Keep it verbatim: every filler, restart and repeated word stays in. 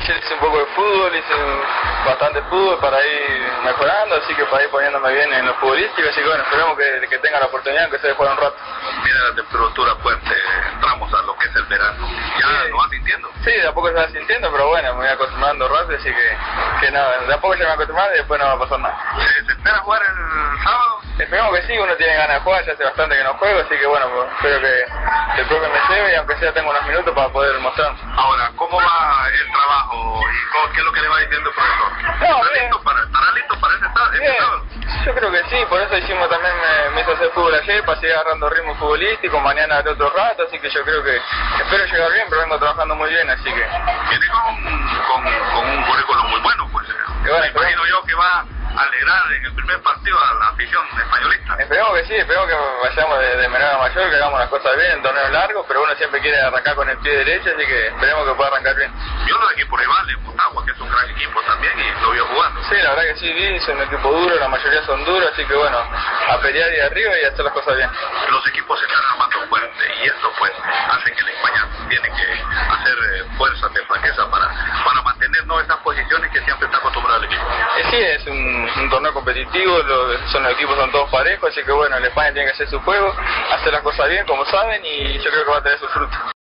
ayer hice un poco de fútbol, hice bastante fútbol para ir mejorando, así que para ir poniéndome bien en lo futbolístico, así que bueno, esperemos que, que tenga la oportunidad, aunque se juegue un rato. Viene la temperatura fuerte, entramos a lo que es el verano, ¿ya sí. lo vas sintiendo? Sí, de a poco se va sintiendo, pero bueno, me voy acostumbrando rápido, así que, que nada, de a poco ya me voy acostumbrando y después no va a pasar nada. ¿Se espera jugar el sábado? Esperemos que sí, uno tiene ganas de jugar, ya hace bastante que no juego, así que bueno, pues, espero que el profe me lleve y aunque sea tengo unos minutos para poder mostrar. Ahora, ¿cómo va el trabajo y cómo, qué es lo que le va diciendo el profesor? No, ¿Está listo para, ¿Estará listo para ese estado? Yo creo que sí, por eso hicimos también, me, me hizo hacer fútbol ayer, para seguir agarrando ritmo futbolístico, mañana haré otro rato, así que yo creo que espero llegar bien, pero vengo trabajando muy bien, así que... Viene con, con, con un currículum muy bueno, pues. Bueno, me imagino pero... yo que va a alegrar en el primer partido a la afición españolista. Esperemos que sí, esperemos que vayamos de, de menor a mayor, que hagamos las cosas bien en torneos largos, pero uno siempre quiere arrancar con el pie derecho, así que esperemos que pueda arrancar bien. Vio los equipos rivales, Motagua, que es un gran equipo también, y lo vio jugando. Sí, la verdad que sí, vi, es un equipo duro, la mayoría son duros, así que bueno, a pelear y arriba y hacer las cosas bien. Los equipos se están armando fuerte y esto pues hace que el España tiene que hacer eh, fuerzas de flaqueza para, para mantener ¿no? esas posiciones que siempre está acostumbrado el equipo. Eh, sí, es un, un torneo competitivo, lo, son los equipos son todos parejos, así que bueno, el España tiene que hacer su juego, hacer las cosas bien como saben y yo creo que va a tener su fruto.